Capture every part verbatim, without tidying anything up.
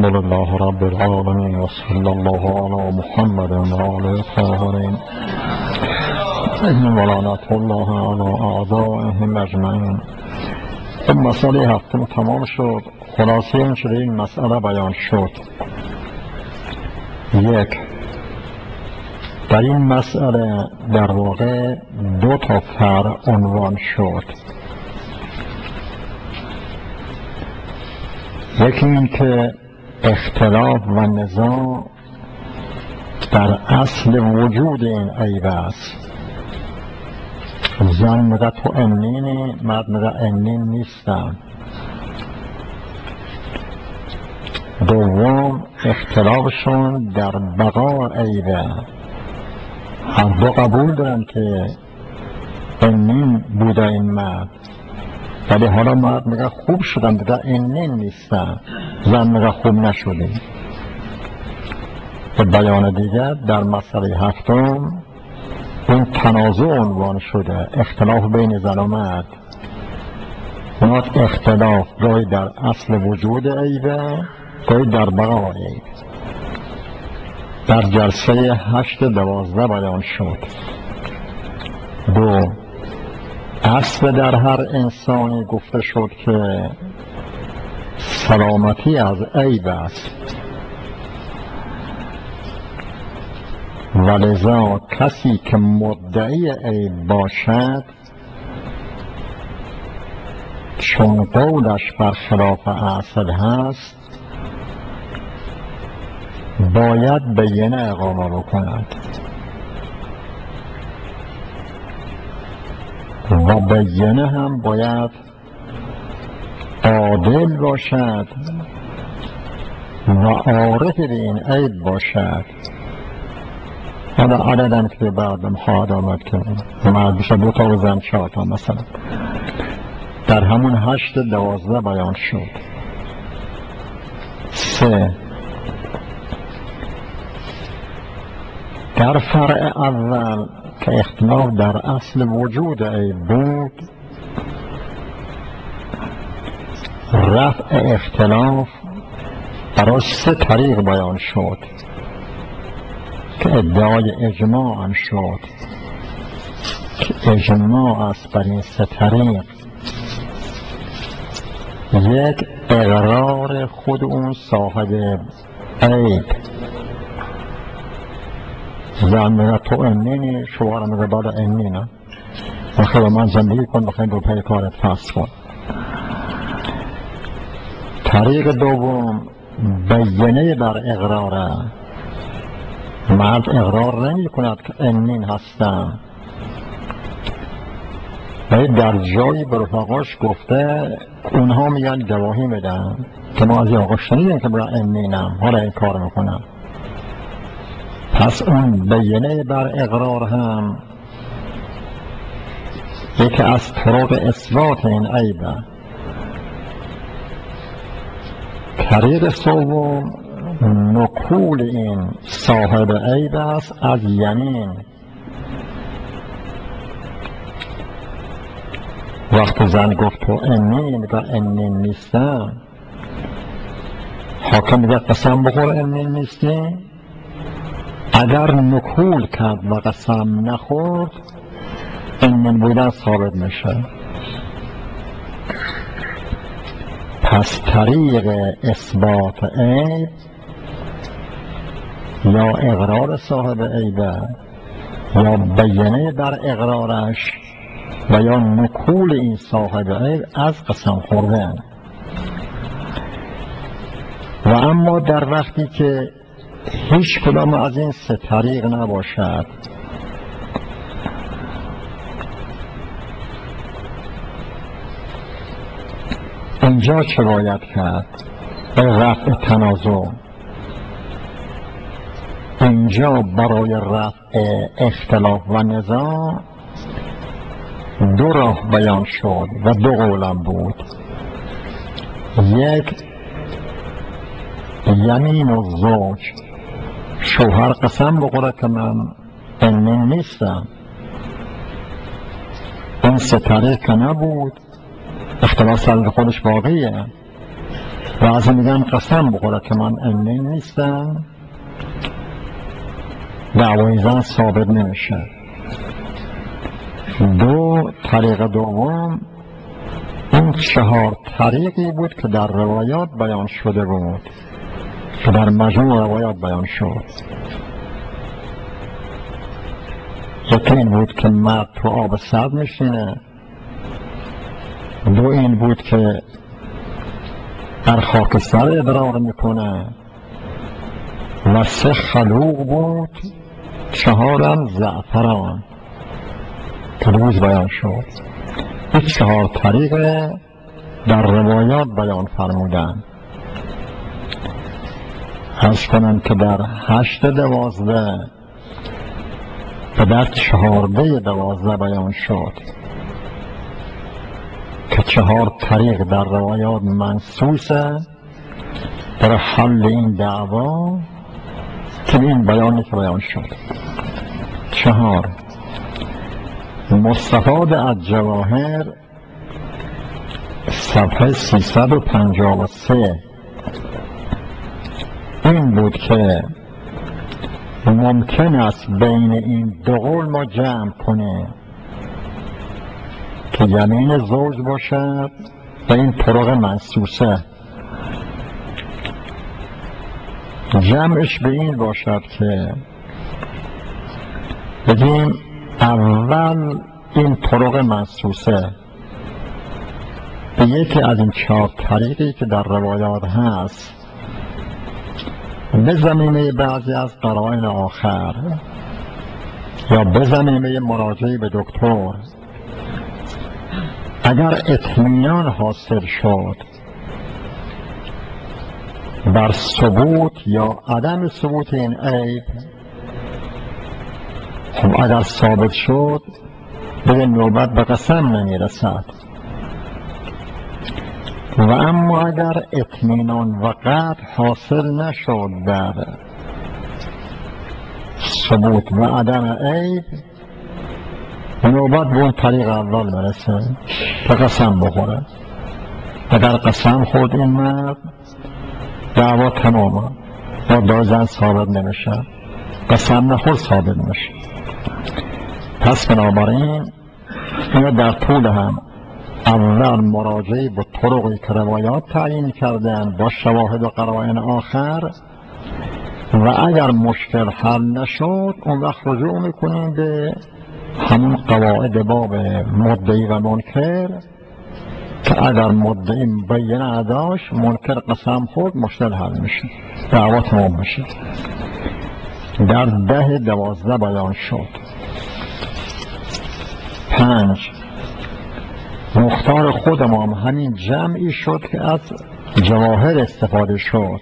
الحمد لله رب العالمين وصلى الله على محمد وعلى الطاهرين ولعنة الله على أعدائهم أجمعین. خب مسئله هفتم تمام شد. خلاصه این شده این مسئله بیان شد. یک، در این مسئله در واقع دو تا فرع عنوان شد. یکی این که اختلاف و نزاع در اصل وجود این عیب است. زن میگه تو امنینی، مرد میگه امنین نیستم. دوم، اختلافشون در بقا عیبه. هر دو قبول دارن که امنین بوده این مرد، ولی حالا مرد میگه خوب شدم، دیگه امنین نیستم. زن میگه خوب نشدیم. به بیان دیگر در مسئله هفتم اون تنازع عنوان شده، اختلاف بین زن و مرد. اون اختلاف گاهی در اصل وجود عیبه، گاهی در بقا عیب. در جلسه هشت دوازده بیان شد. دو، اصل در هر انسانی گفته شد که سلامتی از عیب است، ولذا کسی که مدعی عیب باشد چون قولش برخلاف اصل هست باید بینه اقامه بکند و بینه هم باید عادل باشد و عارف به این عیب باشد. حالا عددم که بعدم خواهد آمد که مرد بشه دو تا و زن چهار تا مثلا. در همون هشت دوازده بیان شد. سه، در فرع اول که اختلاف در اصل وجود عیب بود، رفع اختلاف برای سه طریق بیان شد که ادعای اجماع هم شد که اجماع است بر این سه طریق. یک، اقرار خود اون صاحب عیب. زن میگه تو امنینی، شوهر میگه بالا امنینم، بخیر با من زندگی کن، بخیر دو پای کارت فصل کن. طریق دوم، بینه بر اقراره. مرد اقرار نمی کند که امنین هستم، ولی در جایی به رفقاش گفته اونها میگن گواهی میدن که ما از این آقا شنیدیم که برای امنینم، حالا این کار میکنم. پس اون بینه بر اقرار هم یکی از طرق اثبات این عیبه. طریق سوم، نقول این صاحب عیب است از یمین. وقت زن گفت تو امنی، میگه امنین نیستم، حاکم میگه قسم بخور امنین نیستی. اگر نقول کرد و قسم نخورد امنین بودن ثابت میشه. پس طریق اثبات عیب یا اقرار صاحب عیبه یا بیانه بر اقرارش و یا نقول این صاحب عیب از قسم خوردن. و اما در وقتی که هیچ کدام از این سه طریق نباشد، اینجا چه باید کرد؟ رفع تنازع. اینجا برای رفع اختلاف و نزاع دو راه بیان شد و دو قولم بود. یک، یمین و زوج، شوهر قسم بخوره که من امنین نیستم. این سه طریق که نبود، اختلاف سر خودش باقیه. بعضی میگن قسم بخوره که من انی نیستم، دعوای زن ثابت نمیشه. دو طریق دوم این چهار طریقی بود که در روایات بیان شده بود، که در مجموع روایات بیان شد. یکی این بود که مرد تو آب سرد میشینه، دو این بود که در خاکستر ادرار میکنه، و سه خلوق بود، چهارم زعفران که روز بیان شد. این چهار طریق در روایات بیان فرمودن. حس کنم که در هشت دوازده و در چهارده دوازده بیان شد که چهار طریق در روایات منصوصه در حل این دعوا، که این بیانی که بیان شد. چهار مستفاد از جواهر صفحه سیصد و پنجاه و سه این بود که ممکن است بین این دو قول ما جمع کنیم که یمین زوج باشد و این طرق منصوصه. جمعش به این باشد که بگیم اول این طرق منصوصه به یکی از این چهار طریقی که در روایات هست به زمینه بعضی از قرائن آخر یا به زمینه مراجعه به دکتر، اگر اطمینان حاصل شد بر ثبوت یا عدم ثبوت این عیب، خب اگر ثابت شد به نوبت به قسم نمیرسد. و اما اگر اطمینان و قطع حاصل نشد بر ثبوت و عدم عیب، نوبت به اون طریق اول برسه به قسم بخوره. اگر قسم خود این مرد، دعوا تمامه، با دازن ثابت نمیشه، قسم نخور ثابت میشه. پس بنابراین اینو در طول هم اول مراجعه به طرقی که روایات تعیین کردن با شواهد و قرائن آخر، و اگر مشکل حل نشد اون وقت رجوع میکنیم به همون قواعد باب مدعی و منکر، که اگر مدعی بینه داشت منکر قسم خورد مشکل حل میشه، دعوا تمام میشه. در ده دوازده بیان شد. پنج مختار خودم هم همین جمعی شد که از جواهر استفاده شد.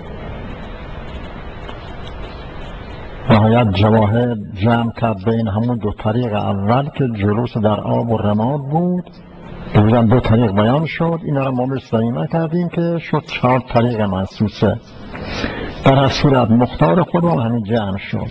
نهایت جواهر جمع کرد بین همون دو طریق اول که جلوس در آب و رماد بود، دوزن دو طریق بیان شد. اینا رو ما مستقیمه کردیم که شد چهار طریق منصوصه. در هر صورت مختار خودم همین جمع شد.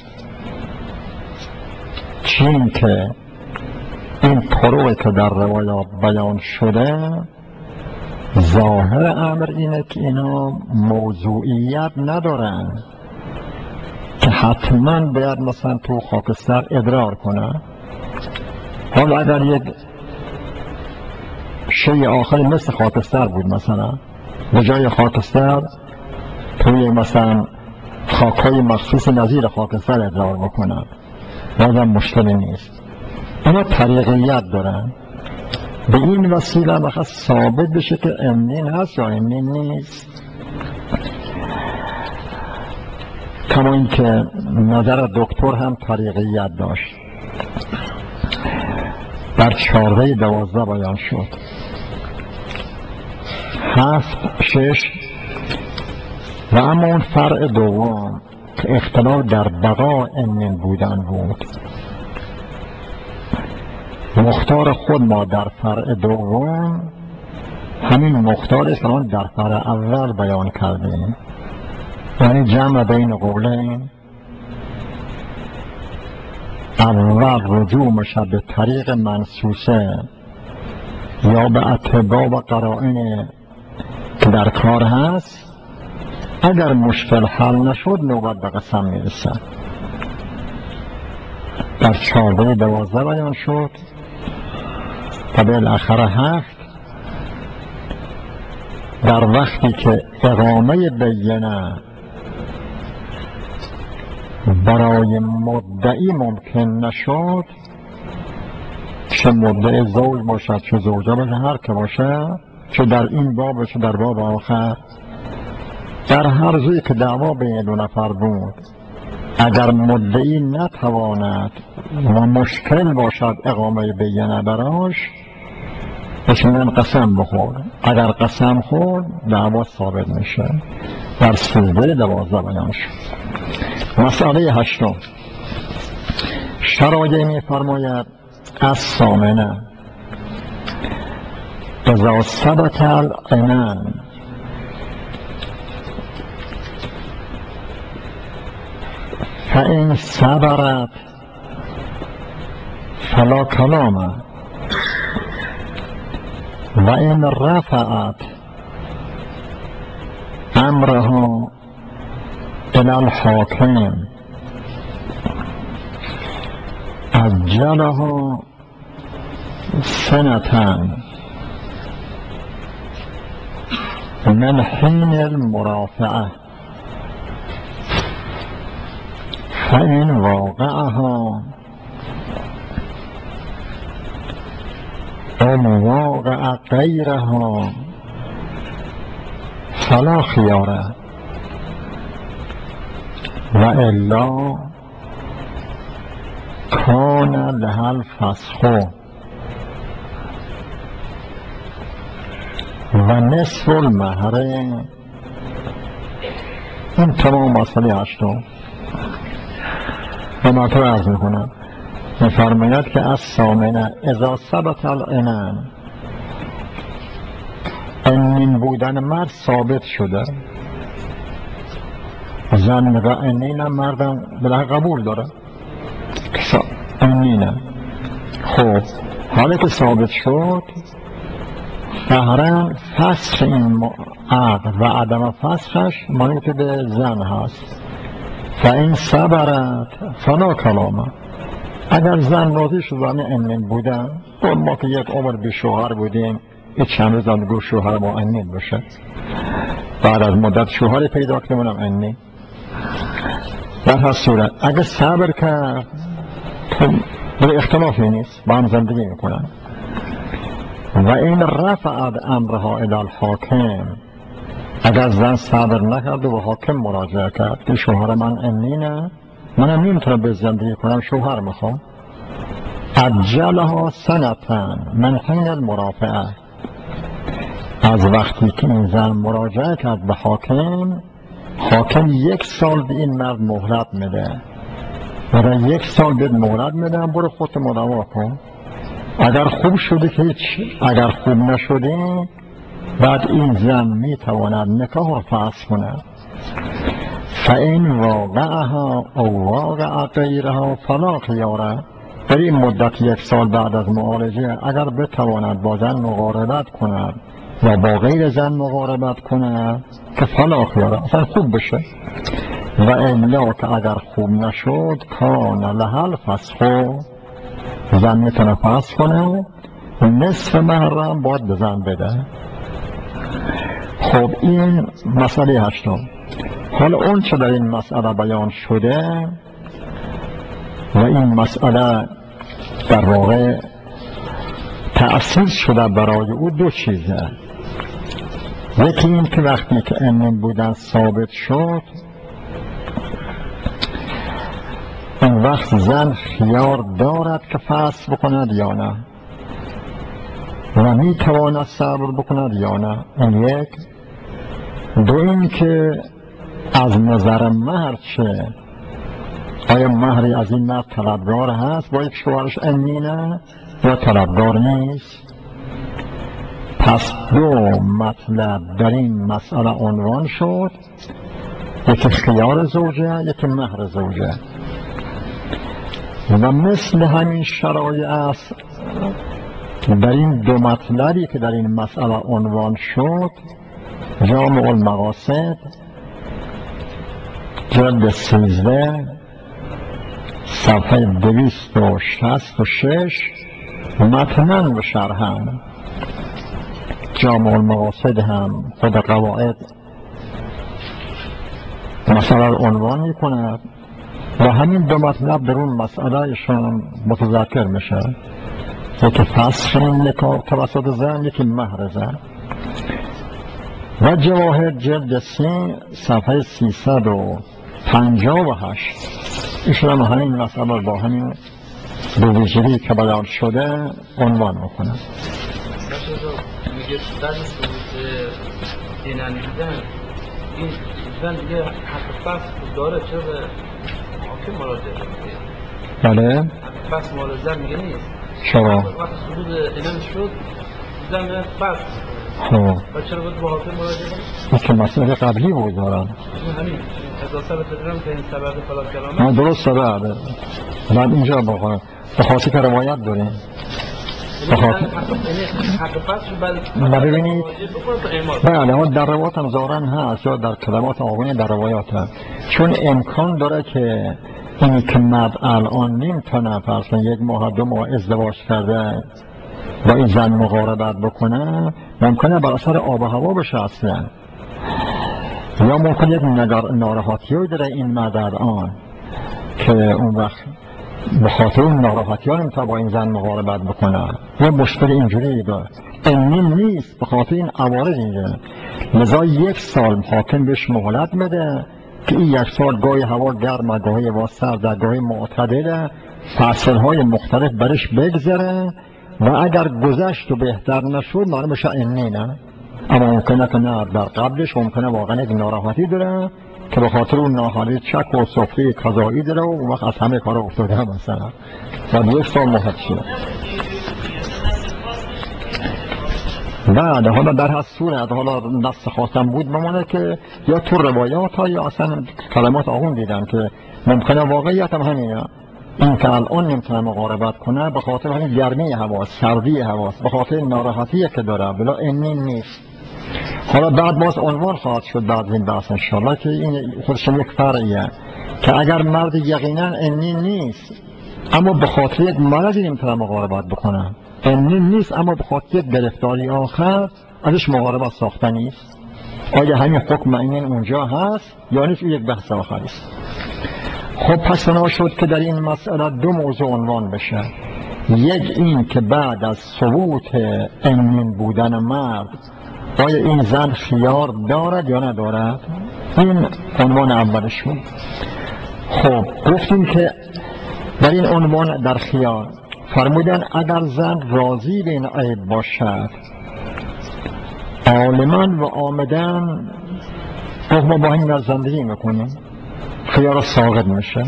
چین که این طرقی که در روایات بیان شده ظاهر امر اینه که اینا موضوعیت ندارن که حتما باید مثلا تو خاکستر ادرار کنه. حالا اگر یک شیء آخری مثل خاکستر بود، مثلا به جای خاکستر توی مثلا خاکهای مخصوص نظیر خاکستر ادرار بکنن، بازم مشکلی نیست. اینا طریقیت دارن. به این وسیله وقت ثابت بشه که امنین هست یا امنین نیست. کما این که نظر دکتر هم طریقیت داشت. در چهارده دوازده بیان شد. هفت شش و اما اون فرع دوم که اختلاف در بقا امنین بودن بود. مختار خود ما در فرع دوم همین مختار است که ما در فرع اول بیان کردیم، یعنی جمع بین قولین. اول رجوع میشد به طریق منصوصه یا به اتباع و قرائن که در کار هست، اگر مشکل حل نشد نوبت به قسم میرسه. در چارده دوازده بیان شد و بالاخره هفت، در وقتی که اقامه بینه برای مدعی ممکن نشد، چه مدعی زوج باشد چه زوجه باشه، هر که باشه، چه در این باب چه در باب آخر، در هر جایی که دعوا بین دو نفر بود، اگر مدعی نتواند و مشکل باشد اقامه بینه براش، بشنن قسم بخور. اگر قسم خورد دعوا ثابت میشه. در سوره دوازده بیان شد. مسئله هشتم، شرایع می فرماید از ثامنه اذا ثبت العنان فإن صبرت فلا کلام و این رفعت امرها الى الحاکم عجله سنتان من حین المرافعه فإن واقعها او واقع غیرها فلا خیاره و الا کان لها الفسخ و نصف المهر. این تمام مسئله هشتم. و مرتب عرض میکنم، میفرماید که از ثامنه اذا ثبت العنان، عنین بودن مرد ثابت شده، زن میگه عنینم، مردم بله قبول داره عنینه. خب حالا که ثابت شد، قهرن فسخ این عقد و عدم فسخش منوط به زن هست. فإن صبرت فلا کلامه، اگر زن راضی شد و عنین بودن، ما که یک عمر بی شوهر بودیم، یک چند روز هم گو شوهر ما عنین باشه، بعد از مدت شوهری پیدا کنیم اونم عنین. در هر صورت اگر صبر کرد به اختلافی نیست، با هم زندگی میکنن. و این رفعت امرها الی الحاکم، اگر زن صبر نکرد و حاکم مراجعه کرد که شوهر من عنینه، منم نمیتونم به زندگی کنم، شوهر میخوام، عجلها سنتان من حین المرافعه، از وقتی که این زن مراجعه کرد به حاکم، حاکم یک سال به این مرد مهلت میده، برای یک سال به مهلت میده، برو خودت مداوا کن، اگر خوب شده که هیچ، اگر خوب نشده بعد این زن میتواند نکاح را فسخ کند. فإن واقعها او واقع غیرها فلا خیاره، در این مدت یک سال بعد از معالجه اگر بتواند با زن مقاربت کند و با غیر زن مقاربت کند که فلا خیاره، اصلا خوب بشه. و الا که اگر خوب نشد کان لها الفسخ، زن میتونه فسخ کنه، نصف مهرم باید به زن بده. خب این مسئله هشتم. حالا اون چه در این مسئله بیان شده و این مسئله در واقع تأسیس شده برای او دو چیزه. یکی این که وقتی که عنین بودن ثابت شد، اون وقت زن خیار دارد که فسخ بکند یا نه، و می تواند صبر بکند یا نه. این یک. دو این که از نظر مهر چه، آیا مهری از این مرد طلبگار هست با یک شوهرش عنینه یا طلبگار نیست. پس دو مطلب در این مسئله عنوان شد، یکی خیار زوجه، یکی مهر زوجه. و مثل همین شرایع است در این دو مطلبی که در این مسئله عنوان شد، جامع المقاصد جلد سیزده صفحه دویست و شصت و شش متناً و شرحاً. جامع المقاصد هم خود قواعد مسئله رو عنوان می کند و همین دو مطلب در اون مسئلهشون متذکر میشه، یکی فسخ نکاح توسط زن، یکی مهر زن. و جواهر جلد سی صفحه سیصد و پنجاه و هشت ایشون هم همین مسئله رو با همین دو ویژگی که بیان شده عنوان میکنه. میگه در صورت دینانی بودن این زن دیگه حق فصل داره، چرا به حاکم مراجعه میکنه؟ بله؟ حق فصل مال زن میگه نیست. چرا؟ وقتی حدود اینم شد زن میاد فصل خب و چرا باید به حاکم مراجعه کنه؟ این که مسئله قبلی بود دارم همین اضافه بتدرم که این سبب فلان کلامه من درست سبب من اینجا بخواه به خاطر که روایت داریم بخاطر ببینید بله ها در روایات هم ظاهرا هست یا در کلمات آقایون در روایات هست، چون امکان داره که اینی که مرد الان نمیتونه فرض یک ماه دو ماه ازدواج کرده با این زن مقاربت بکنه، ممکنه بر اثر آب و هوا بشه اصلا، یا ممکن یک ناراحتی داره این مرد الان که اون وقت به خاطر اون ناراحتی ها نمیتونه با این زن مقاربت بکنه، یه مشکل اینجوری داره این نیست به خاطر این عوارض اینجا، لذا یک سال حاکم بهش مهلت بده که این یک سال گاهی هوا گرم گاهی هوا سرد گاهی معتدل فصل های مختلف برش بگذره و اگر گذشت و بهتر نشد معنی بشه اینی نه، اما ممکنه که نه در قبلش ممکنه واقعا یک ناراحتی داره که به خاطر اون ناحالی چک و سفره قضایی داره و اون وقت از همه کار افتاده مثلا و یک سال مهلت شده. بعد حالا در هر صورت حالا نص خواستم بود بمونه که یا تو روایات ها یا اصلا کلمات آقون دیدن که ممکنه واقعیت هم همینه، این که الان نمیتونه مقاربت کنه به خاطر همین گرمی هواست سردی هواست به خاطر ناراحتی که داره بلا اینین نیست. حالا بعد باز عنوان خواهد شد بعد این بحث انشالله که این خودش یک فرعیه که اگر مرد یقینا اینین نیست اما به خاطر یک مرضی نمیتونه مقاربت بکنه، اینین نیست اما به خاطر یک گرفتاری آخر ازش مقاربت ساخته نیست، آیا همین حکم اینین اونجا هست یا نیست؟ یک بحث آخری است. خب پس بنا شد که در این مسئله دو موضوع عنوان بشه، یک این که بعد از ثبوت اینین بودن مرد آیا این زن خیار دارد یا ندارد، این عنوان اولش بود. خب گفتیم که در این عنوان در خیار فرمودن اگر زن راضی به این عیب باشد عالما و آمدن ما با این زندگی میکنیم خیار ساقط میشه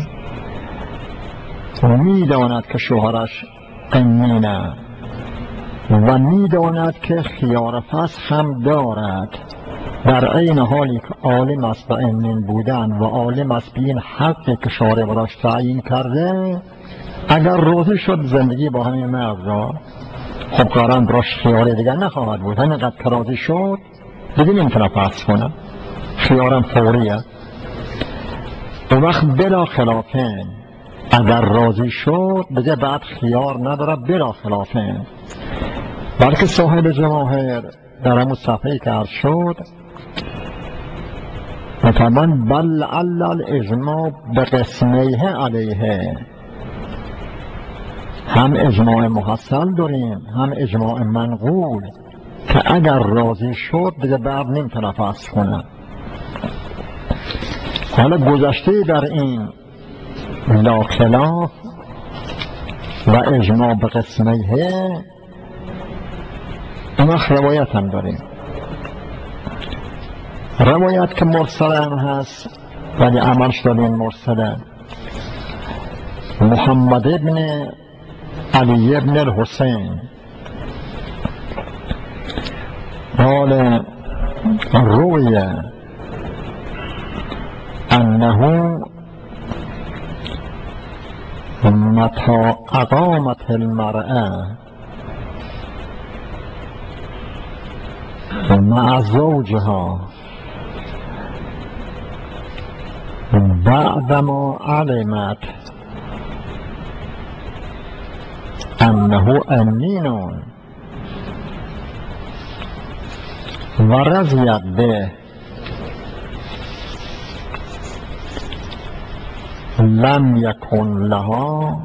و میداند که شوهرش قنینه و میداند که خیار فسخ هم دارد در این حالی که عالم است به اینین بودن و عالم است به این حقی که شارع براش تعیین کرده، اگر راضی شد زندگی با همین مرد را خب قرآن براش خیار دیگر نخواهد بود، همینقدر که راضی شد دیگه نمیتونه فسخ کنه، خیارم فوریه. و وقت بلا خلافه اگر راضی شد دیگه بعد خیار نداره بلا خلافه، بلکه صاحب جواهر در همون صفحه‌ای که عرض شد مثلا بل عل الاجماع به قسمیه علیه، هم اجماع محصل داریم هم اجماع منقول که اگر راضی شد دیگه بعد نمیتونه فسخ کنه. حالا گذشته در این لا خلاف و اجماع به قسمیه اما روایت هم داریم، روایت که مرسل هم هست ولی عملش داریم مرسله. محمد ابن علی ابن الحسین قال روی انه متى اقامت المرأة مع زوجها بعدما علمت انه امین و رضیت به لم یکن لها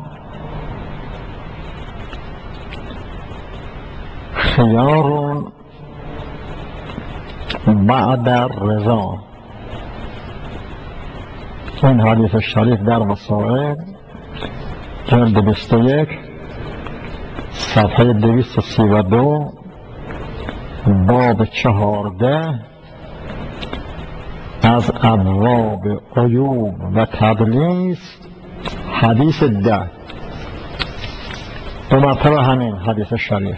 خیار بعد الرضا. این حدیث شریف در مسائل جلد بیست و یک صفحه دویست و سی و دو باب چهارده از ابواب عیوب و تدلیس حدیث ده. دو مرتبه همین حدیث شریف.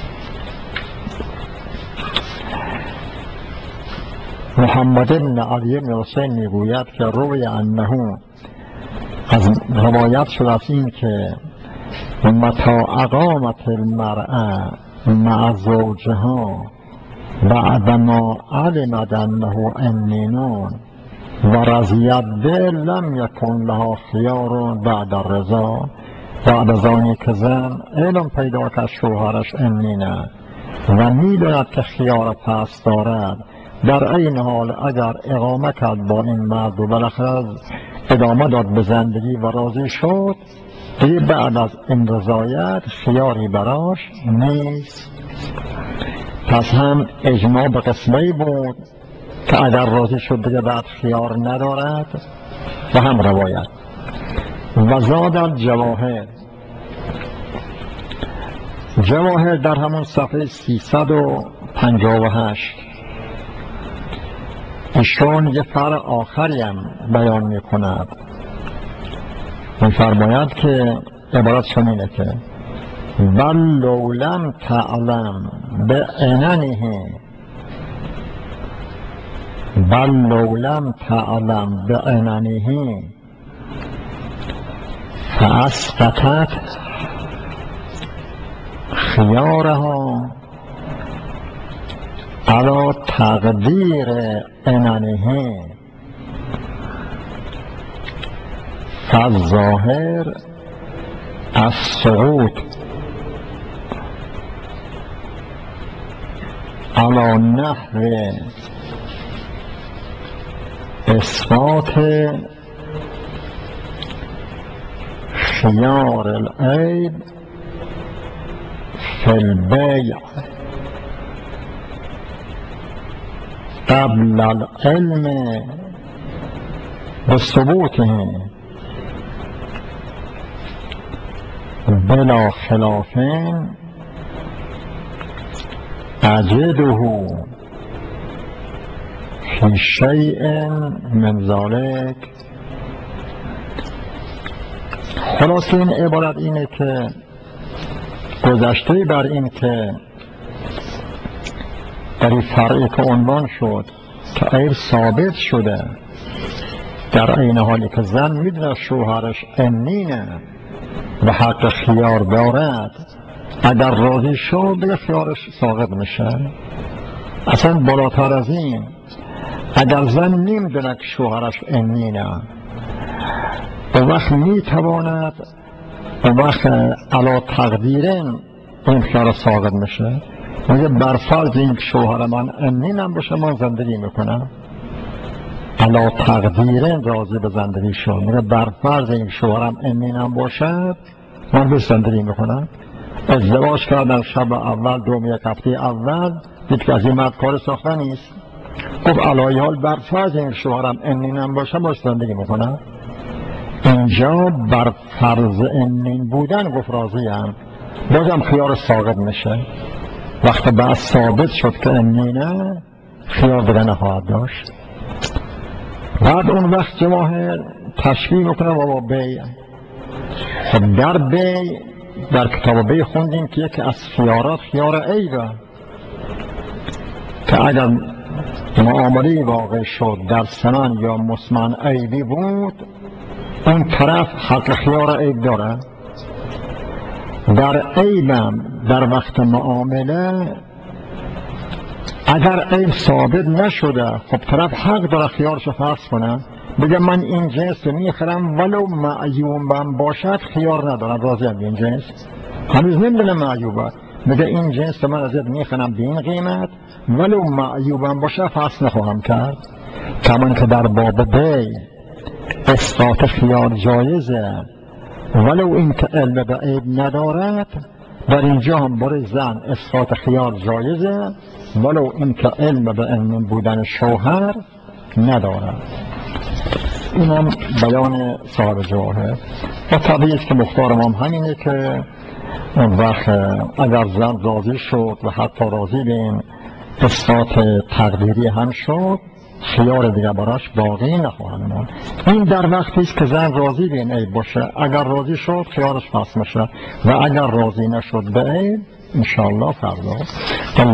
محمد بن علی بن حسین میگوید که روی انه از روایت شده است این که متى اقامت المرأة مع زوجها بعدما علمت انه امین و رضیت به لم یکن لها خیار بعد الرضا. بعد از آنی که زن علم پیدا کرد شوهرش امینه و میداند که خیار پس دارد، در این حال اگر اقامه کرد با این مرد و بالاخره ادامه داد به زندگی و راضی شد، دیگه بعد از این رضایت خیاری براش نیست. پس هم اجماع به قسمه‌ای بود که اگر راضی شد دیگه بعد خیار ندارد و هم روایت. و زاد الجواهر، جواهر در همون صفحه سیصد و پنجاه و هشت ایشون یه فرع آخری هم بیان می کند. می فرماید که عبارت شمینه که بل لو لم تعلم بعننه بل لو لم تعلم بعننه فاسقطت خیارها علی تقدیر عننه فالظاهر السقوط علی نحو اثبات خیار العیب فی البیع قبل العلم بثبوته بلا خلاف اجده فی شیء من ذلک. خلاص این عبارت اینه که گذشته بر این که در این فرعی که عنوان شد که عیب ثابت شده، در این حالی که زن میدونه شوهرش امینه و حق خیار دارد، اگر راضی شد دیگه خیارش ساقط میشه. اصلا بالاتر از این، اگر زن نمیدونه که شوهرش امینه، اون وقت میتواند اون وقت علا تقدیرن این خیار ساقط میشه. میگه برفرض این که شوهر من امینم باشه من زندگی میکنم، علا تقدیرن راضی به زندگی شد. میگه برفرض این شوهرم امینم باشد من به زندگی میکنم. ازدواج کردن شب اول دوم یک هفته اول دید که از این مرد کار ساخته نیست، خب علای حال برفرض این شوهرم امینم باشه باش زندگی میکنم. اینجا بر فرض امین بودن گفت راضیم، بازم خیار ساقط میشه. وقتی بعد ثابت شد که امینه خیار دیگه نخواهد داشت. بعد اون وقت جواهر تشبیه میکنه با بیع. خب در بیع در کتاب بیع خوندیم که یکی از خیارات خیار عیبه، که اگر معامله واقع شد در ثمن یا مسمن عیبی بود، اون طرف حق خیار عیب داره. در عیبم در وقت معامله اگر عیب ثابت نشده خب طرف حق داره خیارشو فصل کنه، بگه من این جنس رو میخرم ولو معیوبم باشد خیار ندارم، راضیم به این جنس، هنوز نمیدونه معیوبه، بگه این جنس رو من ازت میخرم به این قیمت ولو معیوبم باشه فصل نخواهم کرد. کمان که در باب بی اسقاط خیار جایزه ولو این که علم به عیب ندارد، در اینجا هم برای زن اسقاط خیار جایزه ولو این که علم به علم بودن شوهر ندارد. اینم بیان صاحب جواهر. و طبیعی است که مختار ما هم همینه که اون وقت اگر زن راضی شد و حتی راضی به این اسقاط تقدیری هم شد خیار دیگه براش باقی نخواهند ماند. این در وقتی است که زن راضی به این عیب باشه، اگر راضی شد خیارش فصل میشه و اگر راضی نشد به عیب انشاءالله فردا